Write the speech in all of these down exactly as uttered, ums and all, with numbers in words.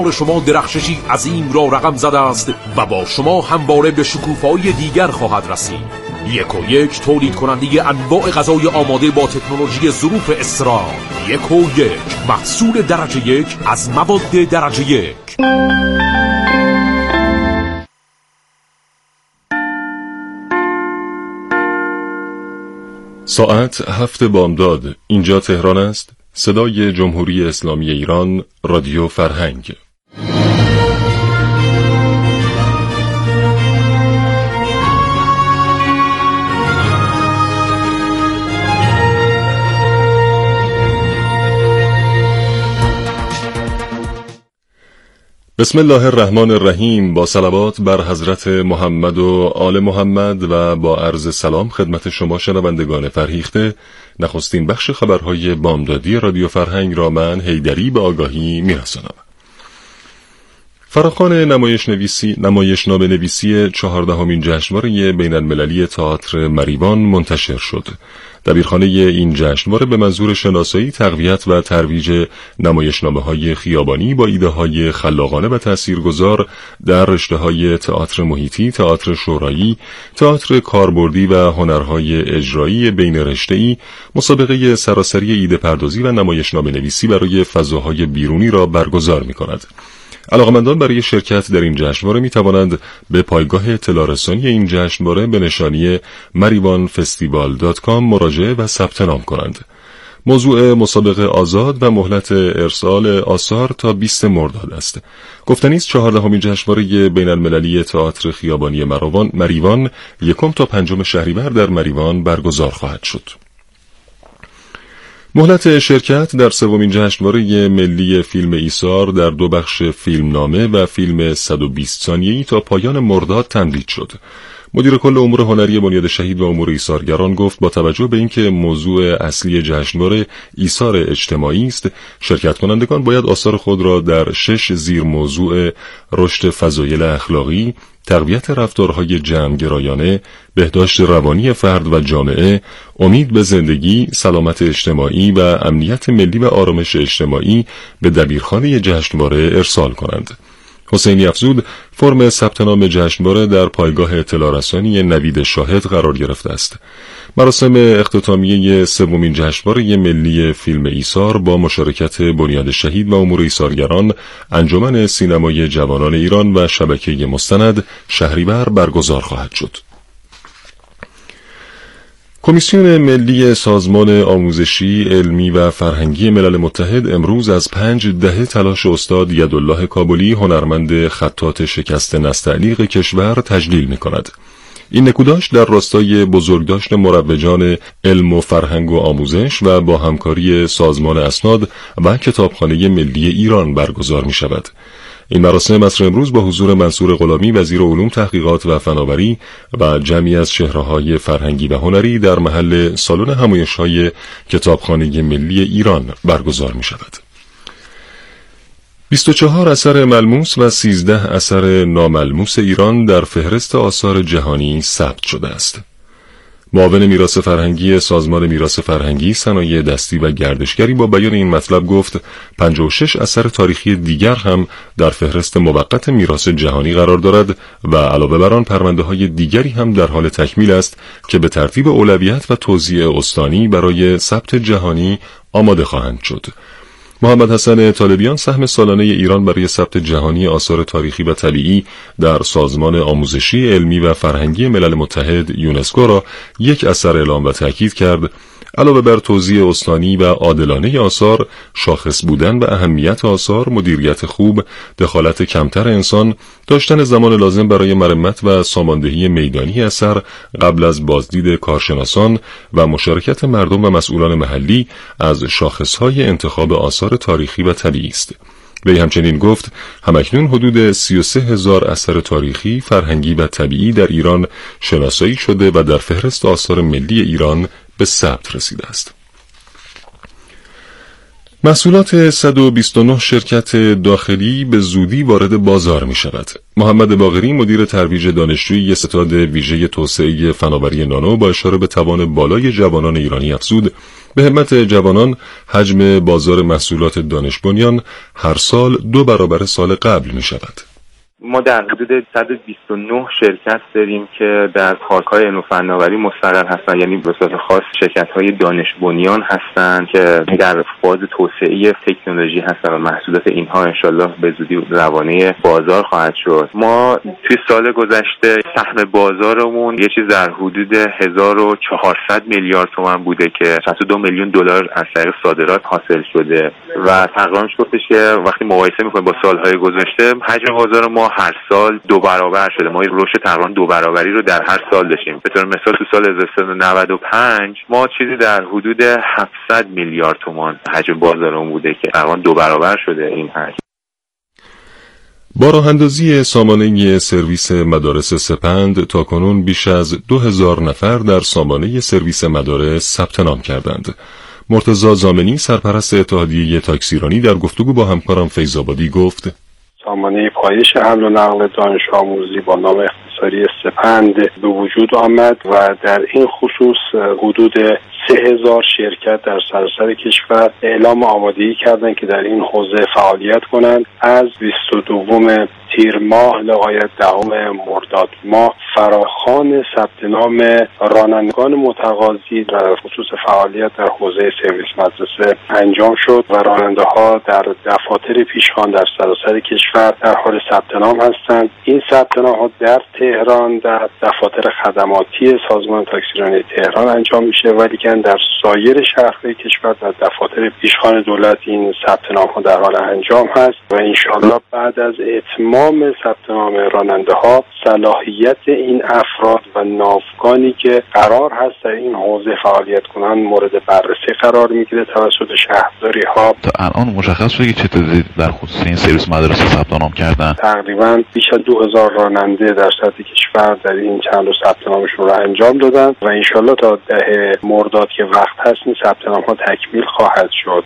شما درخششی عظیم را رقم زده است و با شما همواره به شکوفایی دیگر خواهد رسید. یک و یک تولید کننده انواع غذای آماده با تکنولوژی ظروف اسرار. یک و یک محصول درجه یک از مواد درجه یک. ساعت هفت بامداد. اینجا تهران است. صدای جمهوری اسلامی ایران، رادیو فرهنگ. بسم الله الرحمن الرحیم. با صلوات بر حضرت محمد و آل محمد و با عرض سلام خدمت شما شنوندگان فرهیخته، نخستین بخش خبرهای بامدادی رادیو فرهنگ را من حیدری به آگاهی میرسانم. فراخوان نمایش نویسی نمایشنامه نویسی چهاردهمین جشنواره بین المللی تئاتر مریوان منتشر شد. دبیرخانه این جشنواره به منظور شناسایی، تقویت و ترویج نمایشنامه‌های خیابانی با ایده‌های خلاقانه و تاثیرگذار در رشته‌های تئاتر محیطی، تئاتر شورایی، تئاتر کاربردی و هنرهای اجرایی بین رشته‌ای، مسابقه سراسری ایده پردازی و نمایشنامه نویسی برای فضاهای بیرونی را برگزار می‌کند. علاقمندان برای شرکت در این جشنواره می توانند به پایگاه اطلاع رسانی این جشنواره به نشانی مریوان فستیوال دات کام مراجعه و ثبت نام کنند. موضوع مسابقه آزاد و مهلت ارسال آثار تا بیست مرداد است. گفتنی است چهاردهمین جشنواره بین المللی تئاتر خیابانی مریوان مریوان یکم تا پنجم شهریور در مریوان برگزار خواهد شد. مهلت شرکت در سومین جشنواره ملی فیلم ایثار در دو بخش فیلمنامه و فیلم صد و بیست ثانیه‌ای تا پایان مرداد تمدید شد. مدیر کل امور هنری بنیاد شهید و امور ایثارگران گفت با توجه به اینکه موضوع اصلی جشنواره ایثار اجتماعی است، شرکت کنندگان باید آثار خود را در شش زیر موضوع رشد فضایل اخلاقی، تقویت رفتارهای جمع‌گرایانه، بهداشت روانی فرد و جامعه، امید به زندگی، سلامت اجتماعی و امنیت ملی و آرامش اجتماعی به دبیرخانه جشنواره ارسال کنند. حسینی افزود فرم ثبت نام جشنواره در پایگاه اطلاع رسانی نوید شاهد قرار گرفته است. مراسم اختتامیه سومین جشنواره ملی فیلم ایثار با مشارکت بنیاد شهید و امور ایثارگران، انجمن سینمای جوانان ایران و شبکه مستند شهریور برگزار خواهد شد. کمیسیون ملی سازمان آموزشی، علمی و فرهنگی ملل متحد امروز از پنج دهه تلاش استاد یدالله کابلی، هنرمند خطاط شکست نستعلیق کشور، تجلیل می‌کند. این نکوداش در راستای بزرگداشت مروجان علم و فرهنگ و آموزش و با همکاری سازمان اسناد و کتابخانه ملی ایران برگزار می‌شود. این مراسم عصر امروز با حضور منصور غلامی وزیر علوم، تحقیقات و فناوری و جمعی از چهره‌های فرهنگی و هنری در محل سالن همایش‌های کتابخانه ملی ایران برگزار می‌شود. بیست و چهار اثر ملموس و سیزده اثر ناملموس ایران در فهرست آثار جهانی ثبت شده است. معاون میراث فرهنگی سازمان میراث فرهنگی، صنایع دستی و گردشگری با بیان این مطلب گفت پنجاه و شش اثر تاریخی دیگر هم در فهرست موقت میراث جهانی قرار دارد و علاوه بر آن پرونده‌های دیگری هم در حال تکمیل است که به ترتیب اولویت و توزیع استانی برای ثبت جهانی آماده خواهند شد. محمد حسن طالبیان سهم سالانه ایران برای ثبت جهانی آثار تاریخی و طبیعی در سازمان آموزشی، علمی و فرهنگی ملل متحد یونسکو را یک اثر اعلام و تأکید کرد. علاوه بر توزیع استانی و عادلانه آثار، شاخص بودن و اهمیت آثار، مدیریت خوب، دخالت کمتر انسان، داشتن زمان لازم برای مرمت و ساماندهی میدانی اثر قبل از بازدید کارشناسان و مشارکت مردم و مسئولان محلی از شاخصهای انتخاب آثار تاریخی و طبیعی است. وی همچنین گفت همکنون حدود سی و سه هزار اثر تاریخی، فرهنگی و طبیعی در ایران شناسایی شده و در فهرست آثار ملی ایران به ثبت رسیده است. محصولات صد و بیست و نه شرکت داخلی به زودی وارد بازار می شود. محمد باقری مدیر ترویج دانشجویی ستاد ویژه توسعه فناوری نانو با اشاره به توان بالای جوانان ایرانی افزود به همت جوانان حجم بازار محصولات دانش بنیان هر سال دو برابر سال قبل می شود. ما در حدود صد و بیست و نه شرکت داریم که در پارک‌های علم و فناوری مستقر هستن، یعنی به صورت خاص شرکت‌های دانش بنیان هستن که در فاز توسعه تکنولوژی هستن و محصولات اینها انشالله به زودی روانه بازار خواهد شد. ما توی سال گذشته سهم بازارمون یه چیز در حدود هزار و چهارصد میلیارد تومان بوده که شصت و دو میلیون دلار از طریق صادرات حاصل شده و تقریبا گفتش که وقتی مقایسه می‌کنیم با سال‌های گذشته حجم بازار ما هر سال دو برابر شده. ما رشد تقریبا دو برابری رو در هر سال داشتیم. به طور مثال تو سال هزار و سیصد و نود و پنج ما چیزی در حدود هفتصد میلیارد تومان حجم بازارمون بوده که تقریبا دو برابر شده این حجم. با راه اندازی سامانه سرویس مدارس سپند تاکنون بیش از دو هزار نفر در سامانه سرویس مدارس ثبت نام کردند. مرتضی زامنی سرپرست اتحادیه تاکسیرانی در گفتگو با همکاران فیض‌آبادی گفت: سامانه پایش حمل و نقل دانش آموزی با نام اختصاری سپند به وجود آمد و در این خصوص حدود سه هزار شرکت در سراسر کشور اعلام آمادگی کردند که در این حوزه فعالیت کنند. از بیست و دوم تیر ماه لغایت دهم مرداد ماه فراخوان ثبت نام رانندگان متقاضی در خصوص فعالیت در حوزه سرویس مدرسه انجام شد و راننده ها در دفاتر پیشخوان در سراسر کشور در حال ثبت نام هستند. این ثبت نام ها در تهران در دفاتر خدماتی سازمان تاکسیرانی تهران انجام میشه، ولی که در سایر شهرهای کشور در دفاتر پیشخوان دولت این ثبت نام ها در حال انجام هست و انشاءالله بعد از اتمام ثبت نام راننده ها صلاحیت این افراد و ناوگانی که قرار هست در این حوزه فعالیت کنند مورد بررسی قرار میگیره توسط شهرداری ها. تا الان مشخص شده که چه تعدادی در خصوص این سرویس مدرسه ثبت نام کردن؟ تقریبا بیش از دو هزار راننده در سطح کشور در این چند روز ثبت نامشون رو انجام دادن و انشالله تا ده مرداد که وقت هست این ثبت نام ها تکمیل خواهد شد.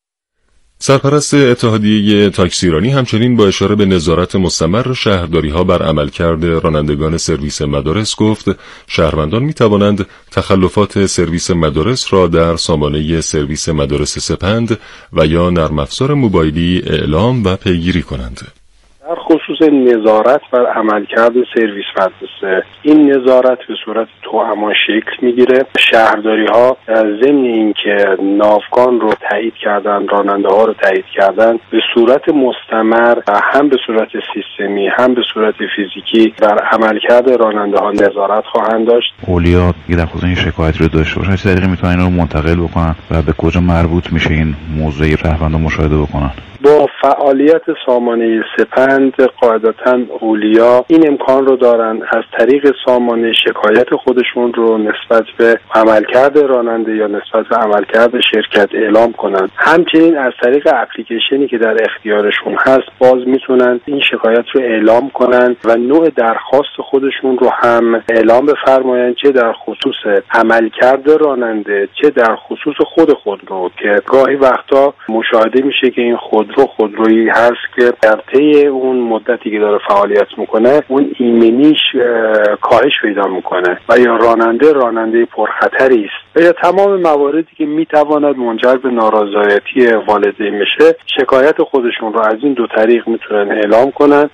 سرپرست اتحادیه تاکسیرانی همچنین با اشاره به نظارت مستمر شهرداری‌ها بر عملکرد رانندگان سرویس مدارس گفت شهروندان می‌توانند تخلفات سرویس مدارس را در سامانه سرویس مدارس سپند و یا نرم افزار موبایلی اعلام و پیگیری کنند. در خصوص نظارت بر عملکرد سرویس مدرسه، این نظارت به صورت توأمان شکل میگیره. شهرداری ها ضمن اینکه ناوگان رو تایید کردن، راننده ها رو تایید کردن، به صورت مستمر هم به صورت سیستمی هم به صورت فیزیکی بر عملکرد راننده ها نظارت خواهند داشت. اولیا در خصوص این شکایت رو داشته باشن چه طریقی میتونن این رو منتقل بکنن و به کجا مربوط میشه این موضوع شهروندان مشاهده بکنن؟ با فعالیت سامانه سپند قاعدتاً اولیا این امکان رو دارن از طریق سامانه شکایت خودشون رو نسبت به عملکرد راننده یا نسبت به عملکرد شرکت اعلام کنن. همچنین از طریق اپلیکیشنی که در اختیارشون هست باز میتونن این شکایت رو اعلام کنن و نوع درخواست خودشون رو هم اعلام بفرمایند، چه در خصوص عملکرد راننده چه در خصوص خود خودرو، که گاهی وقتا مشاهده میشه که این خود رو خودرویی هست که در طی اون مدتی که داره فعالیت میکنه اون ایمنیش کاهش پیدا میکنه و یا راننده راننده پرخطری است و یا تمام مواردی که میتواند منجر به نارضایتی والدین بشه شکایت خودشون رو از این دو طریق میتونن اعلام کنن.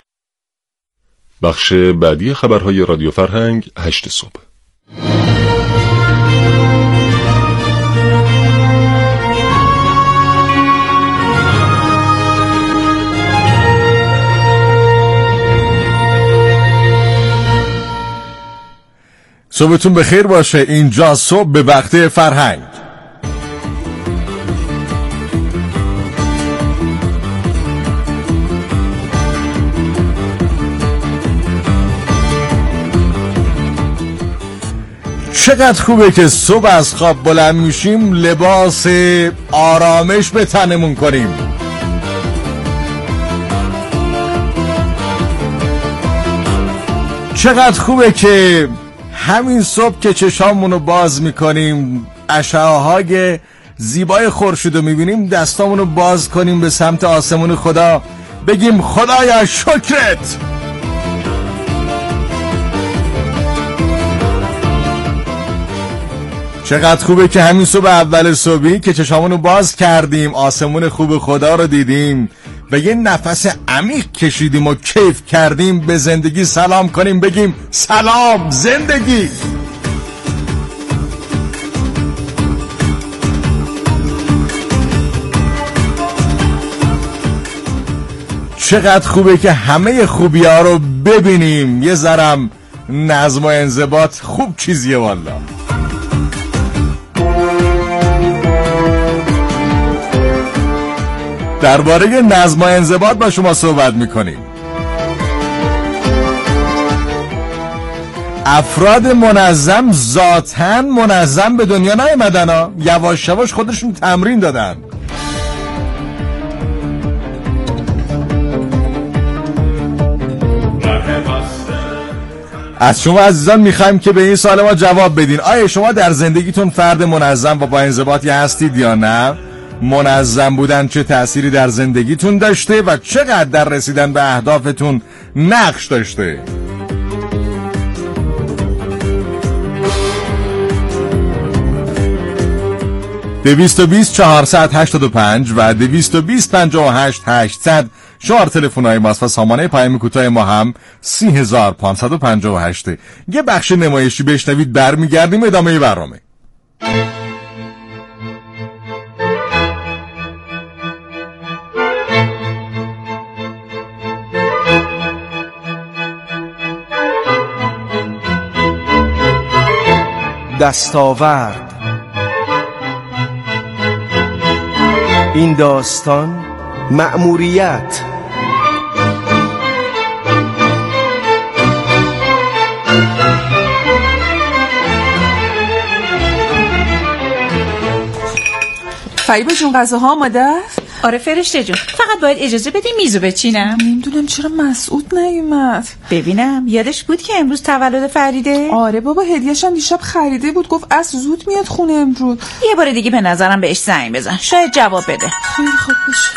بخش بعدی خبرهای رادیو فرهنگ هشت صبح. صبحتون بخیر باشه. اینجا صبح به وقت فرهنگ. چقدر خوبه که صبح از خواب بلند میشیم لباس آرامش به تنمون کنیم. چقدر خوبه که همین صبح که چشامونو باز میکنیم اشعه های زیبای خورشید رو میبینیم دستامونو باز کنیم به سمت آسمون خدا بگیم خدایا شکرت. چقدر خوبه که همین صبح اول صبحی که چشامونو باز کردیم، آسمون خوب خدا رو دیدیم و یه نفس عمیق کشیدیم و کیف کردیم، به زندگی سلام کنیم، بگیم سلام زندگی. چقدر خوبه که همه خوبی ها رو ببینیم. یه ذرم نظم و انضباط خوب چیزیه والا. درباره نظم و انضباط با شما صحبت میکنیم. افراد منظم ذاتاً منظم به دنیا نیامدن ها، یواش یواش خودشون تمرین دادن. از شما عزیزان میخوایم که به این سوال ما جواب بدین. آیا شما در زندگیتون فرد منظم و با انضباطی هستید یا نه؟ منظم بودن چه تأثیری در زندگیتون داشته و چقدر در رسیدن به اهدافتون نقش داشته؟ دویست و بیست چهارصد هشتاد و پنج و دویست و بیست پنجاه و هشت هشتصد شمار تلفن‌های ماست و سامانه پیام کوتاه ما هم سی هزار و پانصد و پنجاه و هشت. یه بخش نمایشی بشنوید، برمیگردیم ادامه برنامه. دستاورد. این داستان مأموریت. فریبا جون غذاها آماده است؟ آره فرشته جون، فقط باید اجازه بدی میزو بچینم. نمیدونم چرا مسعود نیومد. ببینم یادش بود که امروز تولد فریده؟ آره بابا، هدیه‌ش هم دیشب خریده بود، گفت از زود میاد خونه امروز. یه بار دیگه به نظرم بهش زنگ بزن، شاید جواب بده. خیلی خوب باشه.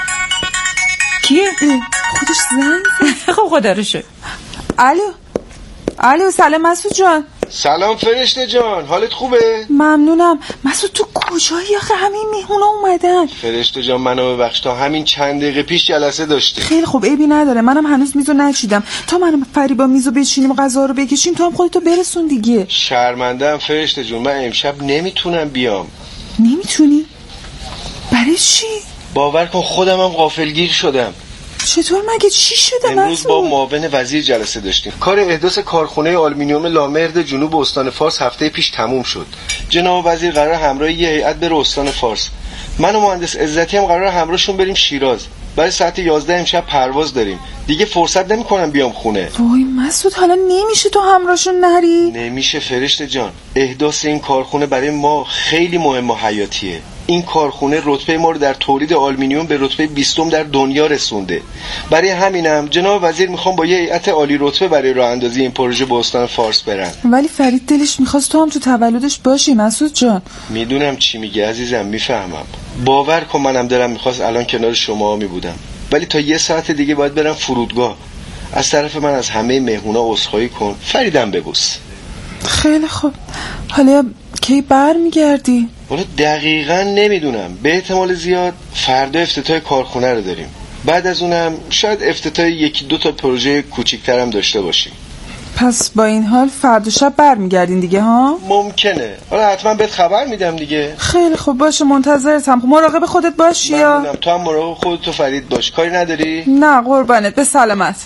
کیه؟ خودش زنگ زد. خب خدا رو شکر. الو الو، سلام مسعود جان. سلام فرشته جان، حالت خوبه؟ ممنونم. مسعود تو کجایی آخه؟ همین مهمونا اومدن. فرشته جان منو ببخش، تا همین چند دقیقه پیش جلسه داشته. خیلی خوب، عیبی نداره، منم هنوز میزو نچیدم. تا منم فریبا میزو بچینیم غذا رو بکشیم، تو هم خودتو برسون دیگه. شرمنده‌ام فرشته جون، من امشب نمیتونم بیام. نمیتونی؟ برای چی؟ باور کن خودم هم غافلگیر شدم. چطور مگه؟ چی شده؟ امروز با معاون وزیر جلسه داشتیم. کار احداث کارخونه آلومینیوم لامرد جنوب استان فارس هفته پیش تموم شد. جناب وزیر قرار همراه یه هیئت بره استان فارس. من و مهندس عزتی هم قرار همراهشون بریم شیراز. برای ساعت یازده امشب پرواز داریم. دیگه فرصت نمی‌کنم بیام خونه. وای مسعود، حالا نمیشه تو همراهشون نری؟ نمیشه فرشته جان. احداث این کارخونه برای ما خیلی مهم و حیاتیه. این کارخونه رتبه ما رو در تولید آلومینیوم به رتبه بیستم در دنیا رسونده. برای همینم جناب وزیر میخوام با یه هیئت عالی رتبه برای راه اندازی این پروژه به استان فارس برن. ولی فرید دلش میخواست تو هم تو تولدش باشی مسعود جان. میدونم چی میگی عزیزم، میفهمم. باور کن منم دلم میخواست الان کنار شما میبودم، ولی تا یه ساعت دیگه باید برم فرودگاه. از طرف من از همه مهمونا عذرخواهی کن. فریدم ببوس. خیلی خوب. حالا کی برمیگردی؟ والا دقیقاً نمیدونم، به احتمال زیاد فردا افتتاح کارخونه رو داریم. بعد از اونم شاید افتتاح یکی دو تا پروژه کوچیک‌ترم داشته باشیم. پس با این حال فردا شب برمیگردین دیگه ها؟ ممکنه. حالا حتما بهت خبر میدم دیگه. خیلی خوب باشه، منتظرتم. مراقب خودت باش. یا ممنونم. تو هم مراقب خودت و فرید باش. کاری نداری؟ نه قربانت، به سلامت.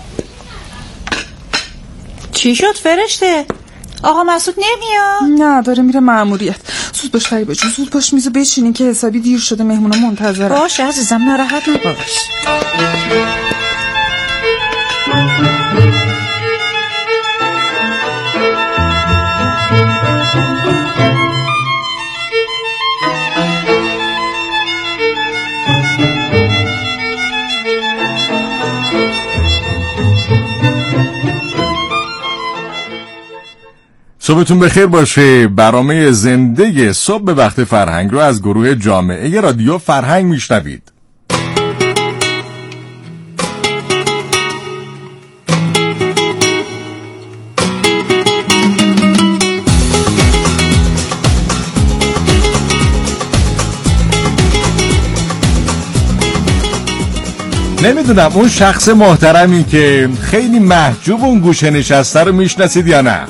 چی شد فرشته؟ آقا مسعود نمیاد؟ نه داره میره مأموریت. زود باش فریبا جون، زود باش میزو بچینین که حسابی دیر شده، مهمونا منتظرن. باشه عزیزم، ناراحت نباش. صبحتون بخیر باشه. برنامه زنده صبح به وقت فرهنگ رو از گروه جامعه رادیو فرهنگ میشنوید. نمیدونم اون شخص محترمی که خیلی محجوب اون گوشه نشسته رو میشناسید یا نه؟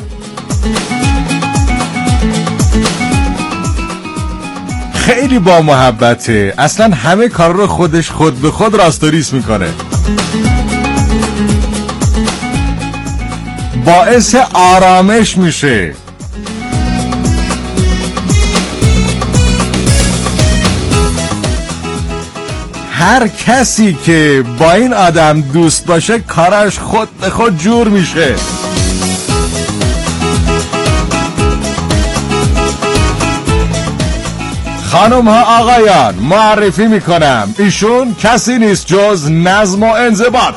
خیلی با محبته، اصلا همه کار رو خودش خود به خود راستوریس میکنه، باعث آرامش میشه. هر کسی که با این آدم دوست باشه کارش خود به خود جور میشه. خانم ها آقایان معرفی میکنم، ایشون کسی نیست جز نظم و انضباط.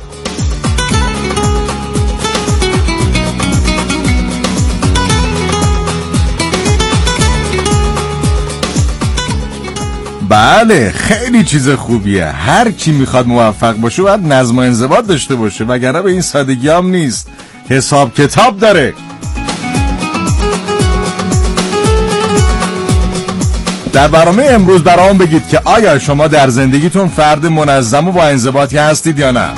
بله خیلی چیز خوبیه، هر کی میخواد موفق باشه باید نظم و انضباط داشته باشه، وگرنه به این سادگی هم نیست، حساب کتاب داره. در برنامه امروز برام بگید که آیا شما در زندگیتون فرد منظم و با انضباطی هستید یا نه؟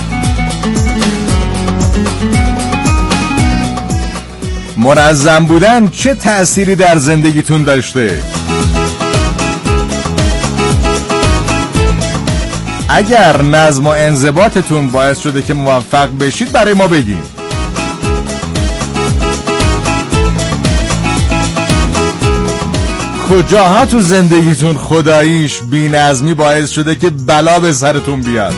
منظم بودن چه تأثیری در زندگیتون داشته؟ اگر نظم و انضباطتون باعث شده که موفق بشید برای ما بگین. کجاها تو زندگیتون خداییش بی نظمی باعث شده که بلا به سرتون بیاد؟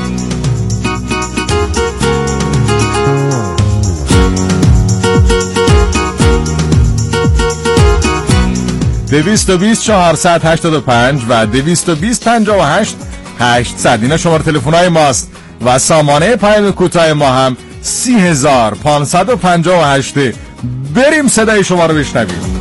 دویست و بیست چهارصد هشتاد و پنج و دویست و بیست پنجاه و هشت هشتصد اینا شماره تلفن‌های ماست و سامانه پیام کوتاه ما هم سی هزار پانصد و پنجاه و هشت. بریم صدای شما رو بشنویم.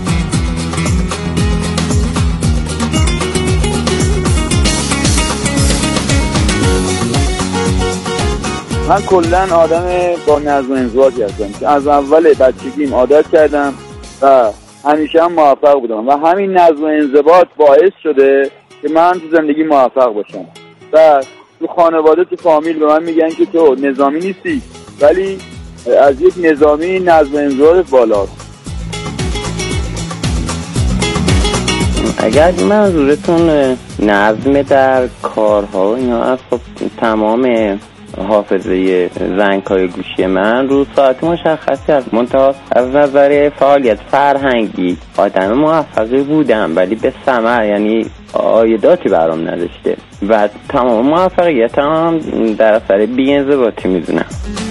من کلن آدم با نظم و انضباطی هستم که از اول بچگیم عادت کردم و همیشه هم موفق بودم و همین نظم و انضباط باعث شده که من تو زندگی موفق باشم. و تو خانواده تو فامیل به من میگن که تو نظامی نیستی، ولی از یک نظامی نظم و انضباط بالاست. اگر منظورتون نظم در کارها و اینا است، خب تمام حافظه زنگ‌های گوشی من رو ساعت مشخصی است. منتها از نظر فعالیت فرهنگی آدم موفقی بودم ولی به ثمر یعنی عایداتی برام نداشته و تمام موفقیت هم در اثر بی‌انضباطی میدونم.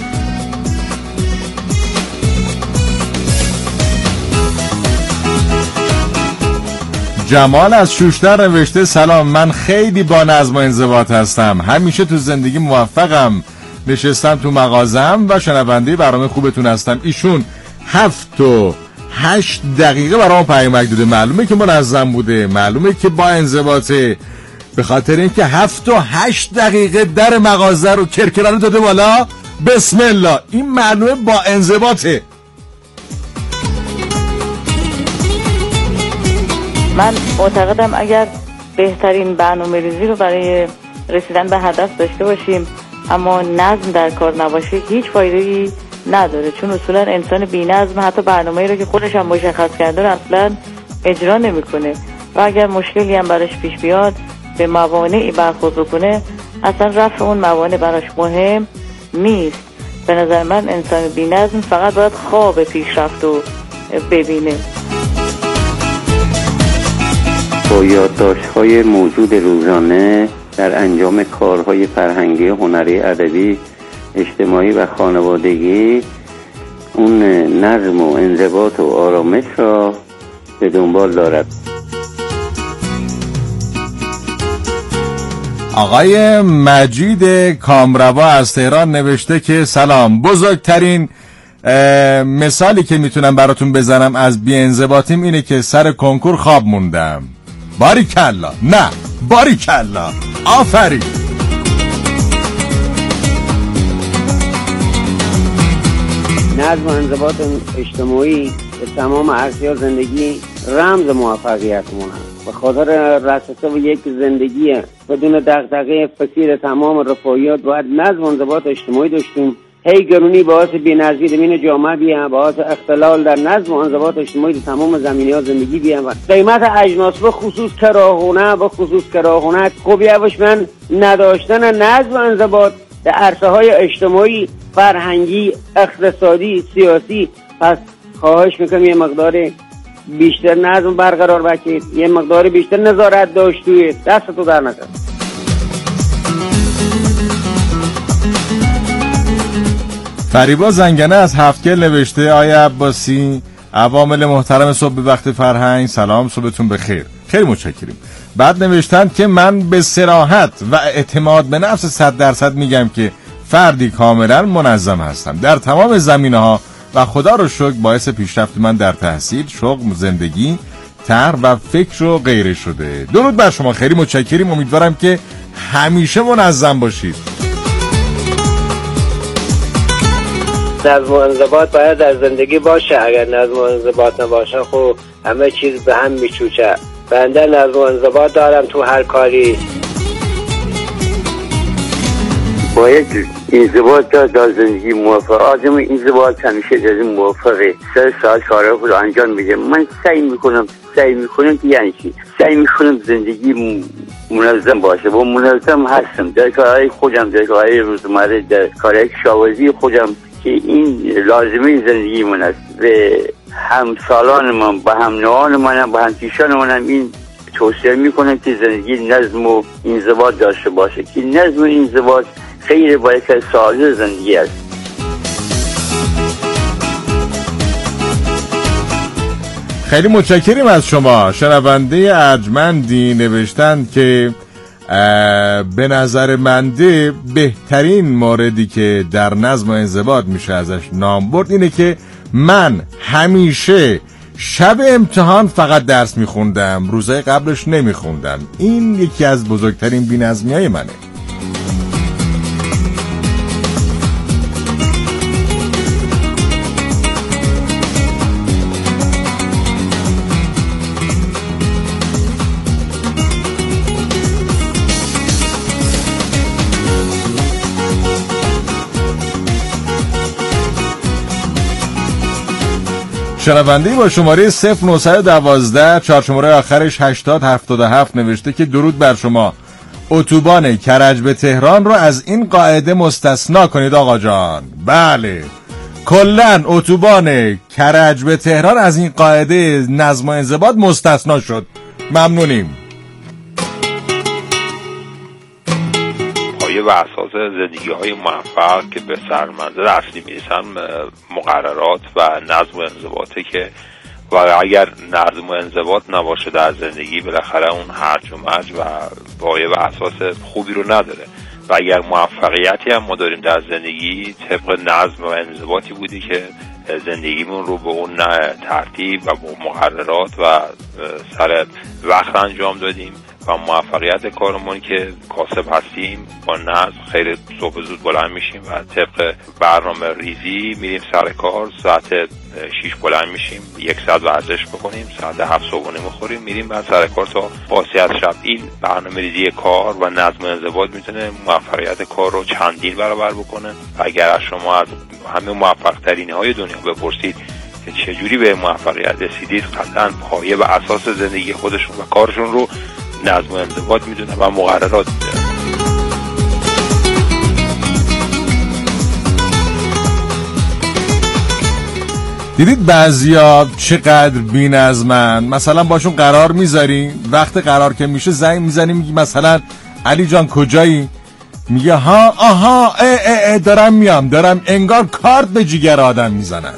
جمال از شوشتر نوشته سلام، من خیلی با نظم و انضباط هستم، همیشه تو زندگی موفقم، نشستم تو مغازم و شنونده برنامه خوبتون هستم. ایشون هفت و هشت دقیقه برام پیامک داده، معلومه که منظم بوده، معلومه که با انضباطه، به خاطر اینکه هفت و هشت دقیقه در مغازه رو کرکرانو داده بالا. بسم الله، این معلومه با انضباطه. من معتقدم اگر بهترین برنامه ریزی رو برای رسیدن به هدف داشته باشیم اما نظم در کار نباشه هیچ فایده‌ای نداره، چون اصولا انسان بی نظم حتی برنامه‌ای رو که خودش هم مشخص کرده رو اصلا اجرا نمی‌کنه و اگر مشکلی هم براش پیش بیاد به موانعی برخورد بکنه اصلا رفع اون موانع براش مهم نیست. به نظر من انسان بی نظم فقط باید خواب پیشرفت رو ببینه. با یادداشت‌های موجود روزانه در انجام کارهای فرهنگی، هنری، ادبی، اجتماعی و خانوادگی اون نظم و انضباط و آرامش را به دنبال دارد. آقای مجید کامروا از تهران نوشته که سلام، بزرگترین مثالی که میتونم براتون بزنم از بی‌انضباطیم اینه که سر کنکور خواب موندم. باریکلا، نه باریکلا، آفرین. نظم و انضباط اجتماعی به تمام عرصه‌های زندگی رمز موفقیتمون هست. به خاطر رسیدن به یک زندگی بدون دغدغه فکر تمام رفاهیات باید نظم و انضباط اجتماعی داشتیم. هی گرونی باعث بی‌نظمی زمین جامعه بیان، باعث اختلال در نظم و انضباط اجتماعی در تمام زمینه‌ها زندگی بیان و قیمت اجناس به خصوص کراهونه به خصوص کراهونه خب یواش من نداشتن نظم و انضباط در عرصه‌های اجتماعی، فرهنگی، اقتصادی، سیاسی. پس خواهش میکنم یه مقدار بیشتر نظم برقرار بکنید، یه مقدار بیشتر نظارت داشت توی دستتو در نکن. فریبا زنگنه از هفتگل نوشته: آیا عباسی، عوامل محترم صبح وقت فرهنگ، سلام، صبحتون بخیر. خیلی متشکریم. بعد نوشتن که من به صراحت و اعتماد به نفس صد درصد میگم که فردی کاملا منظم هستم در تمام زمینه‌ها و خدا رو شکر باعث پیشرفت من در تحصیل، شغل، زندگی، طرح و فکر و غیره شده. درود بر شما، خیلی متشکریم. امیدوارم که همیشه منظم باشید. نظم و انضباط باید در زندگی باشه. اگر نظم و انضباط نباشه خب همه چیز به هم میچوچه. بنده نظم و انضباط دارم تو هر کاری. باید انضباط داد در زندگی موفق. آدم انضباط همیشه در این موفقه. سر ساعت کاره خود انجام میده. من سعی میکنم سعی میکنم که یعنی چی؟ سعی میکنم زندگی منظم باشه. با منظم هستم در کارهای خودم، در کارهای روزمره، در کارهای کشاورزی خودم که این لازمه زندگی من است. به همسالان من، به هم نوعان من، به هم پیشان من این توصیه میکنم که زندگی نظم و انضباط داشته باشه، که نظم و انضباط خیلی باید که ساده زندگی است. خیلی متشکریم از شما. شنونده ارجمندی نوشتن که به نظر منده بهترین موردی که در نظم و انضباط میشه ازش نام برد اینه که من همیشه شب امتحان فقط درس میخوندم، روزهای قبلش نمیخوندم. این یکی از بزرگترین بی‌نظمی‌های منه. شنونده‌ای با شماره صفر نهصد و دوازده چهار شماره آخرش هشتاد هفتاد و هفت نوشته که درود بر شما. اتوبان کرج به تهران رو از این قاعده مستثنا کنید آقا جان. بله، کلن اتوبان کرج به تهران از این قاعده نظم و انضباط مستثنا شد. ممنونیم. و اساس زندگی های موفق که به سرمنزل اصلی میرسن مقررات و نظم و انضباطه که و اگر نظم و انضباط نباشه در زندگی بالاخره اون هرج و مرج و پایه و اساس خوبی رو نداره. و اگر موفقیتی هم ما داریم در زندگی طبق نظم و انضباطی بودی که زندگیمون رو به اون ترتیب و به مقررات و سر وقت انجام دادیم و موفقیت کارمون که کاسب هستیم با نظم خیلی صبح زود بلند میشیم و طبق برنامه ریزی میریم سر کار. ساعت شیش بلند میشیم، یک ساعت ورزش بکنیم، ساعت هفت صبحونه میخوریم، میریم بعد سر کار تا پاسی از شب. این برنامه ریزی کار و نظم و انضباط میتونه موفقیت کار رو چندین برابر بکنه. و اگر از شما از همه موفق ترین های دنیا بپرسید که چجوری به موفقیت رسیدید، قطعا پایه و اساس زندگی خودشون و کارشون رو نظم و انضباط میدونن و مقررات میدونن. دیدید بعضیا چقدر بی‌نظمن؟ مثلا باشون قرار میذاری، وقت قرار که میشه زنگ میزنی میگی مثلا علی جان کجایی؟ میگه ها آها اه اه اه دارم میام دارم انگار کارت به جیگر آدم میزنن.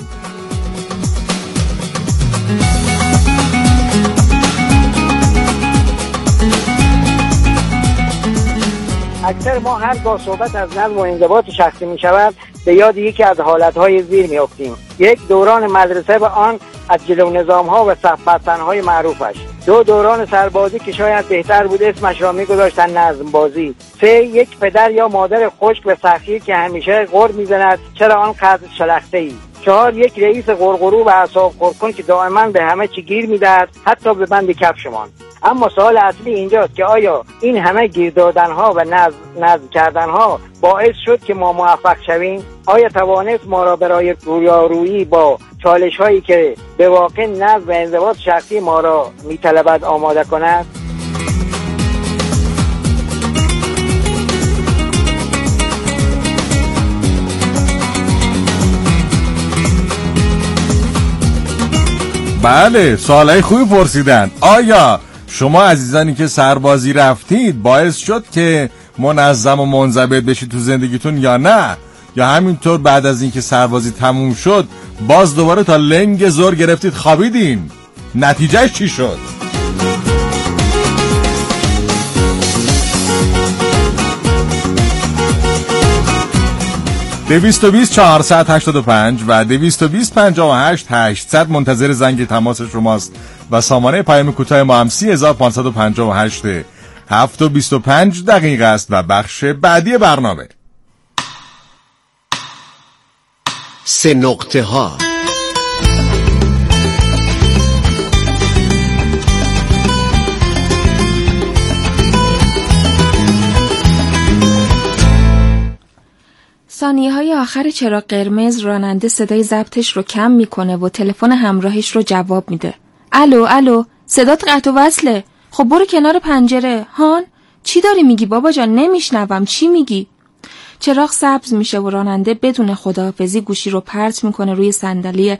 اکثر ما هرگاه صحبت از نظم و انضباط شخصی می شود به یاد یکی از حالتهای زیر می افتیم. یک، دوران مدرسه و آن از جلو نظام ها و صف بستن های معروفش. دو، دوران سربازی که شاید بهتر بود اسمش را می گذاشتن نظم بازی. سه، یک پدر یا مادر خشک و سخی که همیشه غر می زند چرا آنقدر شلخته ای. چهار، یک رئیس غرغرو و اعصاب خردکن که دائما به همه چی گیر می دهد حتی به بند کفشمان. اما سوال اصلی اینجاست که آیا این همه گیر دادن ها و نظم نظم کردن ها باعث شد که ما موفق شویم؟ آیا توانست ما را برای رویارویی با چالش هایی که به واقع نظم و انضباط شخصی ما را میطلبد آماده کند؟ بله، سوالای خوبی پرسیدن. آیا شما عزیزانی که سربازی رفتید باعث شد که منظم و منضبط بشید تو زندگیتون یا نه؟ یا همینطور بعد از اینکه سربازی تموم شد باز دوباره تا لنگ زور گرفتید خوابیدین؟ نتیجهش چی شد؟ دویست و بیست چهارصد هشتاد و پنج و دویست و بیست پنجاه و هشت هشتصد منتظر زنگ تماس شماست و سامانه پیام کوتاه ما هم سی هزار پانصد و پنجاه و هشت. هفت و بیست و پنج دقیقه است و بخش بعدی برنامه سه نقطه ها. ثانیه های آخر چراغ قرمز راننده صدای ضبطش رو کم میکنه و تلفن همراهش رو جواب میده. الو الو، صدات قطع و وصله. خب برو کنار پنجره. هان، چی داری میگی بابا جان؟ نمیشنوم، چی میگی؟ چراغ سبز میشه و راننده بدون خداحافظی گوشی رو پرت میکنه روی صندلی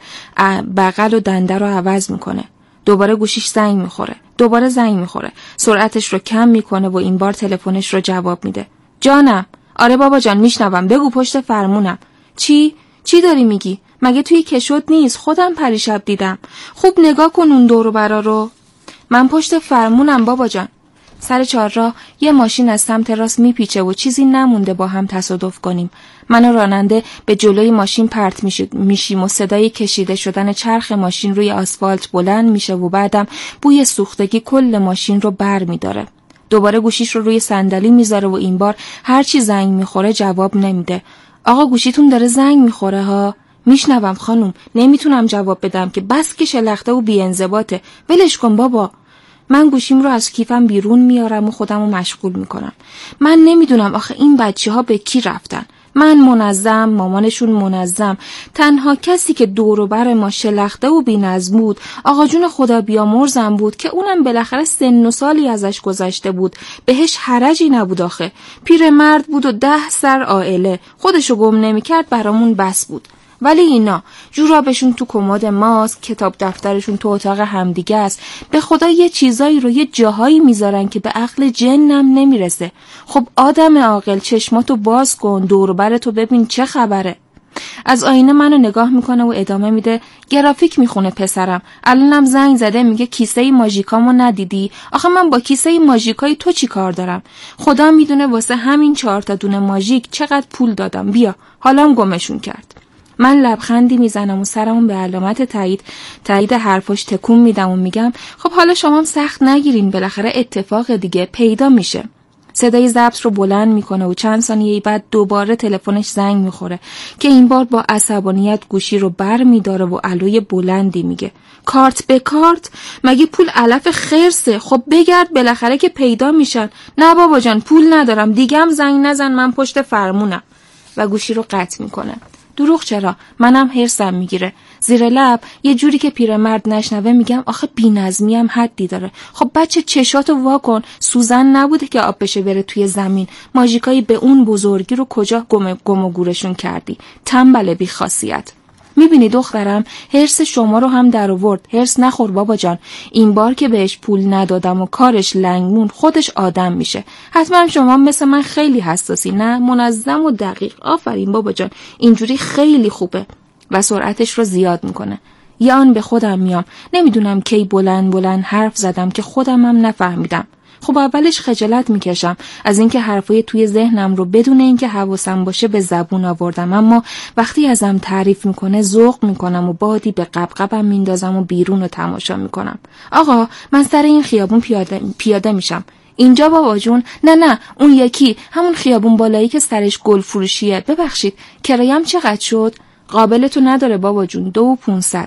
بغل و دنده رو عوض میکنه. دوباره گوشیش زنگ میخوره. دوباره زنگ میخوره. سرعتش رو کم میکنه و این بار تلفنش رو جواب میده. جانم. آره بابا جان میشنوم، بگو پشت فرمونم. چی؟ چی داری میگی؟ مگه توی کشوت نیست؟ خودم پریشب دیدم. خوب نگاه کن اون دور و برا رو. من پشت فرمونم بابا جان. سر چهارراه یه ماشین از سمت راست میپیچه و چیزی نمونده با هم تصادف کنیم. من و راننده به جلوی ماشین پرت میشیم و صدای کشیده شدن چرخ ماشین روی آسفالت بلند میشه و بعدم بوی سوختگی کل ماشین رو بر میداره. دوباره گوشیش رو روی صندلی میذاره و این بار هر چی زنگ میخوره جواب نمیده. آقا گوشیتون داره زنگ میخوره ها. میشنوم خانم، نمیتونم جواب بدم که بس که شلخته و بی‌انضباطه. ولش کن بابا. من گوشیم رو از کیفم بیرون میارم و خودم رو مشغول میکنم. من نمیدونم آخه این بچه ها به کی رفتن. من منظم، مامانشون منظم. تنها کسی که دور و بر ما شلخته و بی‌نظم بود آقا جون خدا بیامرزم بود که اونم بالاخره سن و سالی ازش گذشته بود. بهش حرجی نبود آخه. پیرمرد بود و ده سر عائله. خودشو گم نمیکرد برامون بس بود. ولی اینا جورابشون تو کمد ماست، کتاب دفترشون تو اتاق همدیگه است. به خدا یه چیزایی رو یه جاهایی میذارن که به عقل جنم نمیرسه. خب آدم عاقل چشماتو باز کن، دور و برتو ببین چه خبره. از آینه منو نگاه میکنه و ادامه میده. گرافیک میخونه پسرم. الانم زنگ زده میگه کیسه ماژیکامو ندیدی؟ آخه من با کیسه ماژیکای تو چی کار دارم؟ خدا میدونه واسه همین چهار تا دونه ماژیک چقدر پول دادم. بیا حالام گمشون کرد. من لبخندی میزنم و سرمون به علامت تایید تایید حرفاش تکون میدم و میگم خب حالا شما هم سخت نگیرین، بالاخره اتفاق دیگه پیدا میشه. صدای ضبط رو بلند میکنه و چند ثانیه بعد دوباره تلفنش زنگ میخوره که این بار با عصبانیت گوشی رو بر میداره و علوی بلندی میگه کارت به کارت؟ مگه پول علف خرسه؟ خب بگرد بالاخره که پیدا میشن. نه بابا جان پول ندارم، دیگه هم زنگ نزن، من پشت فرمونم. و گوشی رو قطع میکنه. دروغ چرا؟ منم هرسم میگیره. زیر لب یه جوری که پیرمرد نشنوه میگم آخه بی‌نظمی هم حدی داره. خب بچه چشاتو وا کن، سوزن نبوده که آب بشه بره توی زمین. ماژیکایی به اون بزرگی رو کجا گم گم و گورشون کردی؟ تنبل بی خاصیت. میبینی دخترم هرس شما رو هم در آورد. هرس نخور بابا جان. این بار که بهش پول ندادم و کارش لنگمون خودش آدم میشه. حتما شما مثل من خیلی حساسی، نه؟ منظم و دقیق. آفرین بابا جان، اینجوری خیلی خوبه. و سرعتش رو زیاد میکنه. یا آن به خودم میام. نمیدونم کی بلند بلند حرف زدم که خودم هم نفهمیدم. خب اولش خجالت میکشم از اینکه حرفای توی ذهنم رو بدون اینکه حواسم باشه به زبون آوردم، اما وقتی ازم تعریف میکنه ذوق میکنم و بادی به قبقبم میندازم و بیرون رو تماشا میکنم. آقا من سر این خیابون پیاده, پیاده میشم. اینجا بابا جون؟ نه نه اون یکی، همون خیابون بالایی که سرش گل فروشیه. ببخشید کرایم چقدر شد؟ قابلتو نداره بابا جون، دو و پونصد.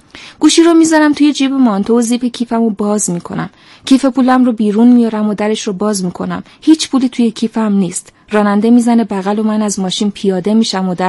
گوشی رو میذارم توی جیب مانتو و زیپ کیفم رو باز میکنم. کیف پولم رو بیرون میارم و درش رو باز میکنم. هیچ پولی توی کیفم نیست. راننده میزنه بغل و من از ماشین پیاده میشم و در